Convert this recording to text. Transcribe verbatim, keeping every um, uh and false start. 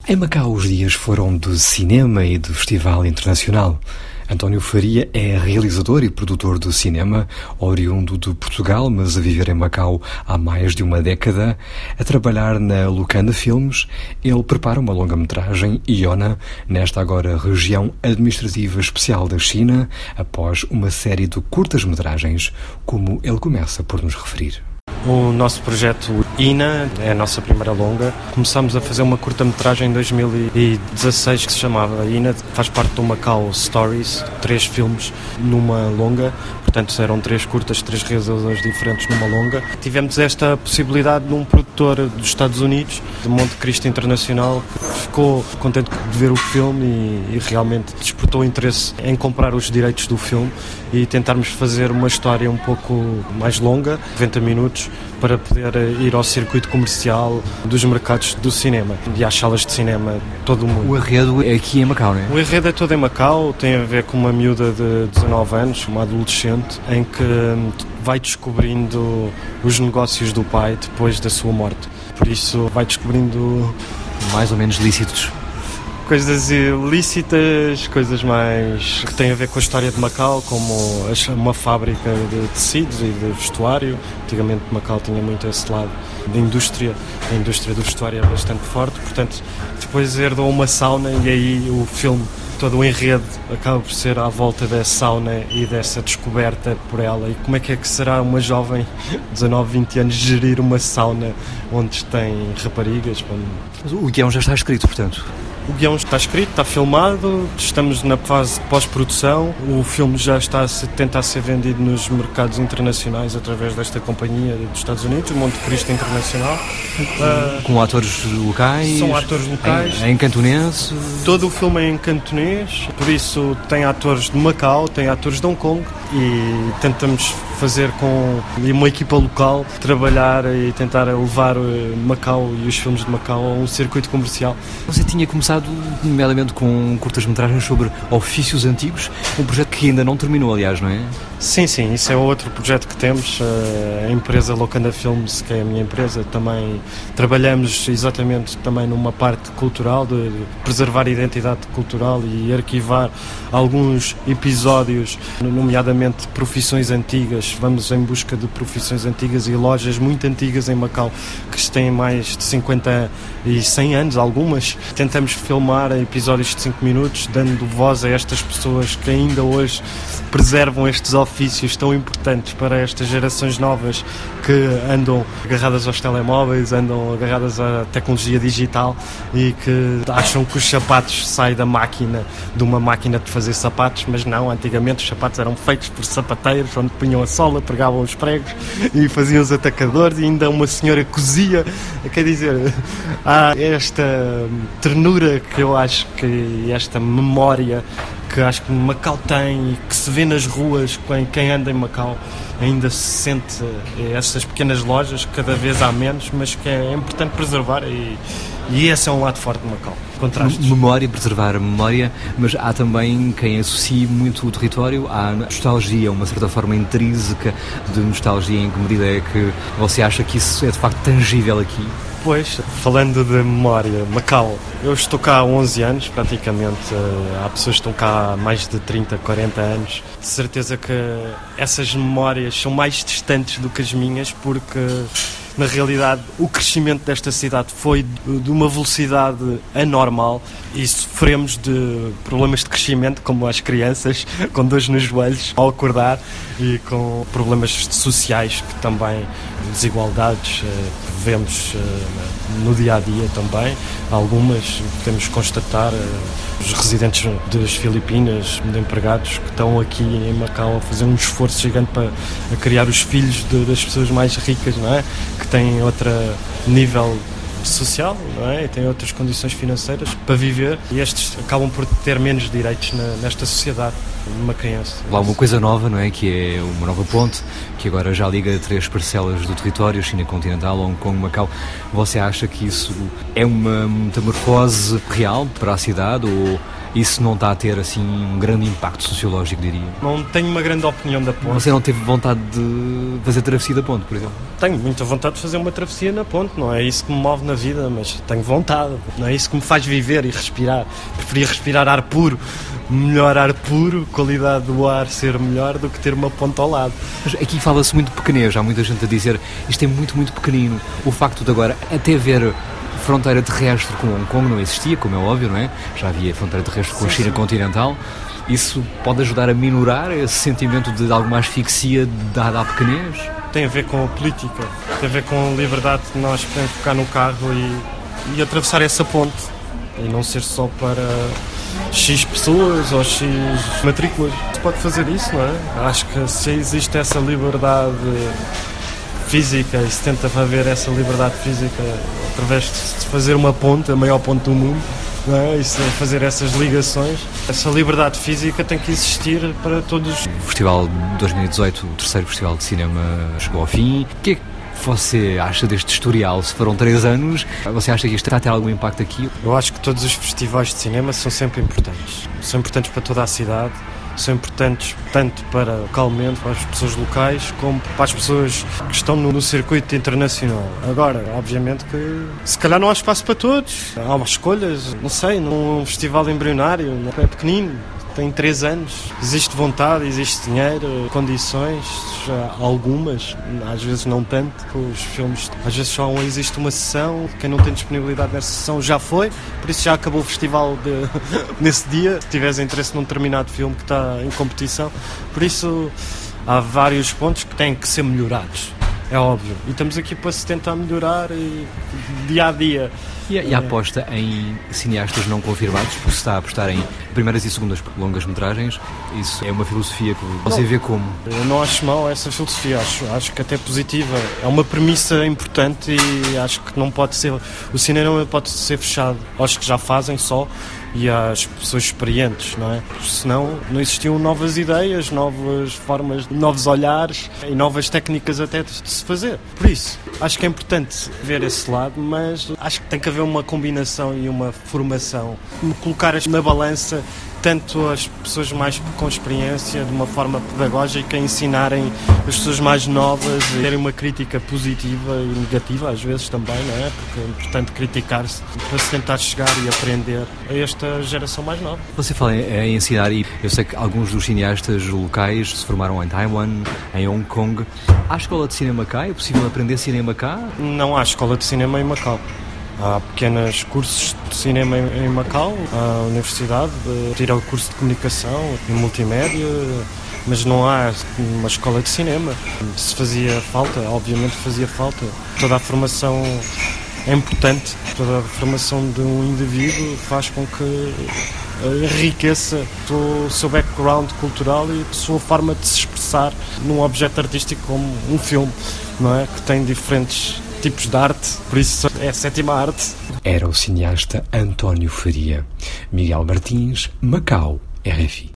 Em Macau, os dias foram de cinema e de festival internacional. António Faria é realizador e produtor de cinema, oriundo de Portugal, mas a viver em Macau há mais de uma década. A trabalhar na Lucana Filmes, ele prepara uma longa-metragem, Iona, nesta agora região administrativa especial da China, após uma série de curtas-metragens, como ele começa por nos referir. O nosso projeto I N A é a nossa primeira longa. Começámos a fazer uma curta-metragem em dois mil e dezasseis que se chamava I N A, faz parte do Macau Stories, três filmes numa longa. Portanto, eram três curtas, três realizadores diferentes numa longa. Tivemos esta possibilidade num produtor dos Estados Unidos, de Monte Cristo Internacional, que ficou contente de ver o filme e, e realmente despertou interesse em comprar os direitos do filme e tentarmos fazer uma história um pouco mais longa, noventa minutos, para poder ir ao circuito comercial dos mercados do cinema e às salas de cinema de todo o mundo. O enredo é aqui em Macau, não é? O enredo é todo em Macau, tem a ver com uma miúda de dezanove anos, uma adolescente, em que vai descobrindo os negócios do pai depois da sua morte. Por isso vai descobrindo... mais ou menos lícitos. Coisas ilícitas, coisas mais que têm a ver com a história de Macau, como uma fábrica de tecidos e de vestuário. Antigamente Macau tinha muito esse lado da indústria, a indústria do vestuário é bastante forte, portanto depois herdou uma sauna e aí o filme, todo o enredo acaba por ser à volta dessa sauna e dessa descoberta por ela. E como é que é que será uma jovem de dezanove, vinte anos gerir uma sauna onde tem raparigas? Mas o guião já está escrito, portanto? O guião está escrito, está filmado, estamos na fase de pós-produção, o filme já está a ser, tenta a ser vendido nos mercados internacionais através desta companhia dos Estados Unidos, o Monte Cristo Internacional. Com atores locais? São atores locais. Em, em cantonês? Todo o filme é em cantonês, por isso tem atores de Macau, tem atores de Hong Kong e tentamos fazer com uma equipa local, trabalhar e tentar levar Macau e os filmes de Macau a um circuito comercial. Você tinha começado nomeadamente com curtas-metragens sobre ofícios antigos, um projeto que ainda não terminou, aliás, não é? Sim, sim, isso é outro projeto que temos, a empresa Lucana Filmes, que é a minha empresa, também trabalhamos exatamente também numa parte cultural, de preservar a identidade cultural e arquivar alguns episódios, nomeadamente profissões antigas. Vamos em busca de profissões antigas e lojas muito antigas em Macau, que têm mais de cinquenta e cem anos, algumas. Tentamos filmar episódios de cinco minutos, dando voz a estas pessoas que ainda hoje preservam estes ofícios tão importantes para estas gerações novas que andam agarradas aos telemóveis, andam agarradas à tecnologia digital e que acham que os sapatos saem da máquina, de uma máquina de fazer sapatos, mas não, antigamente os sapatos eram feitos por sapateiros, onde punham a sola, pregavam os pregos e faziam os atacadores e ainda uma senhora cozia. Quer dizer, há esta ternura que eu acho que esta memória que acho que Macau tem e que se vê nas ruas, quem anda em Macau ainda se sente essas pequenas lojas, cada vez há menos, mas que é importante preservar e, e esse é um lado forte de Macau. Contrastes. Memória, preservar a memória, mas há também quem associe muito o território à nostalgia, uma certa forma intrínseca de nostalgia. Em que medida é que você acha que isso é de facto tangível aqui? Pois, falando de memória, Macau, eu estou cá há onze anos, praticamente, há pessoas que estão cá há mais de trinta, quarenta anos. De certeza que essas memórias são mais distantes do que as minhas, porque na realidade o crescimento desta cidade foi de uma velocidade anormal e sofremos de problemas de crescimento, como as crianças, com dores nos joelhos ao acordar e com problemas sociais que também, desigualdades que vemos no dia a dia também, algumas podemos constatar. Os residentes das Filipinas, de empregados que estão aqui em Macau a fazer um esforço gigante para a criar os filhos de, das pessoas mais ricas, não é? Que têm outro nível social, não é? E têm outras condições financeiras para viver e estes acabam por ter menos direitos na, nesta sociedade numa criança. Lá uma coisa nova, não é? Que é uma nova ponte que agora já liga três parcelas do território, China continental, Hong Kong, Macau. Você acha que isso é uma metamorfose real para a cidade ou isso não está a ter assim um grande impacto sociológico, diria? Não tenho uma grande opinião da ponte. Você não teve vontade de fazer travessia da ponte, por exemplo? Tenho muita vontade de fazer uma travessia na ponte, não é isso que me move na vida, mas tenho vontade, não é isso que me faz viver e respirar. Preferia respirar ar puro, melhor ar puro, qualidade do ar ser melhor do que ter uma ponte ao lado. Mas aqui fala-se muito de pequenez, há muita gente a dizer isto é muito, muito pequenino. O facto de agora até ver fronteira terrestre com Hong Kong não existia, como é óbvio, não é? Já havia fronteira terrestre com a China continental. Isso pode ajudar a minorar esse sentimento de alguma asfixia dada à pequenez? Tem a ver com a política, tem a ver com a liberdade de nós podemos ficar no carro e, e atravessar essa ponte. E não ser só para X pessoas ou X matrículas. Se pode fazer isso, não é? Acho que se existe essa liberdade física e se tenta haver essa liberdade física através de fazer uma ponte, a maior ponte do mundo, não é? E fazer essas ligações, essa liberdade física tem que existir para todos. O Festival de dois mil e dezoito, o terceiro Festival de Cinema, chegou ao fim. O que é que você acha deste historial? Se foram três anos, você acha que isto está a ter algum impacto aqui? Eu acho que todos os festivais de cinema são sempre importantes. São importantes para toda a cidade. São importantes tanto para localmente, para as pessoas locais, como para as pessoas que estão no, no circuito internacional. Agora, obviamente que se calhar não há espaço para todos. Há umas escolhas, não sei, num festival embrionário, não é pequenino, tem três anos. Existe vontade, existe dinheiro, condições, algumas, às vezes não tanto. Os filmes, às vezes só existe uma sessão, quem não tem disponibilidade nessa sessão já foi, por isso já acabou o festival de, nesse dia. Se tiveres interesse num determinado filme que está em competição, por isso há vários pontos que têm que ser melhorados, é óbvio. E estamos aqui para se tentar melhorar e, dia a dia. E a, e a aposta em cineastas não confirmados, porque se está a apostar em primeiras e segundas longas-metragens, isso é uma filosofia que você não, vê como? Eu não acho mal essa filosofia, acho, acho que até positiva. É uma premissa importante e acho que não pode ser, o cinema não pode ser fechado aos que já fazem só e às pessoas experientes, não é? Porque senão não existiam novas ideias, novas formas, novos olhares e novas técnicas até de se fazer. Por isso, acho que é importante ver esse lado, mas acho que tem que haver uma combinação e uma formação. Colocar na balança tanto as pessoas mais com experiência, de uma forma pedagógica, ensinarem as pessoas mais novas, terem uma crítica positiva e negativa, às vezes também, não é? Porque é importante criticar-se para se tentar chegar e aprender a esta geração mais nova. Você fala em, em ensinar, e eu sei que alguns dos cineastas locais se formaram em Taiwan, em Hong Kong. Há escola de cinema cá? É possível aprender cinema cá? Não há escola de cinema em Macau. Há pequenos cursos de cinema em Macau, a universidade tira o curso de comunicação e multimédia, mas não há uma escola de cinema. Se fazia falta, obviamente fazia falta. Toda a formação é importante, toda a formação de um indivíduo faz com que enriqueça o seu background cultural e a sua forma de se expressar num objeto artístico como um filme, não é? Que tem diferentes tipos de arte, por isso é a sétima arte. Era o cineasta António Faria. Miguel Martins, Macau, R F I.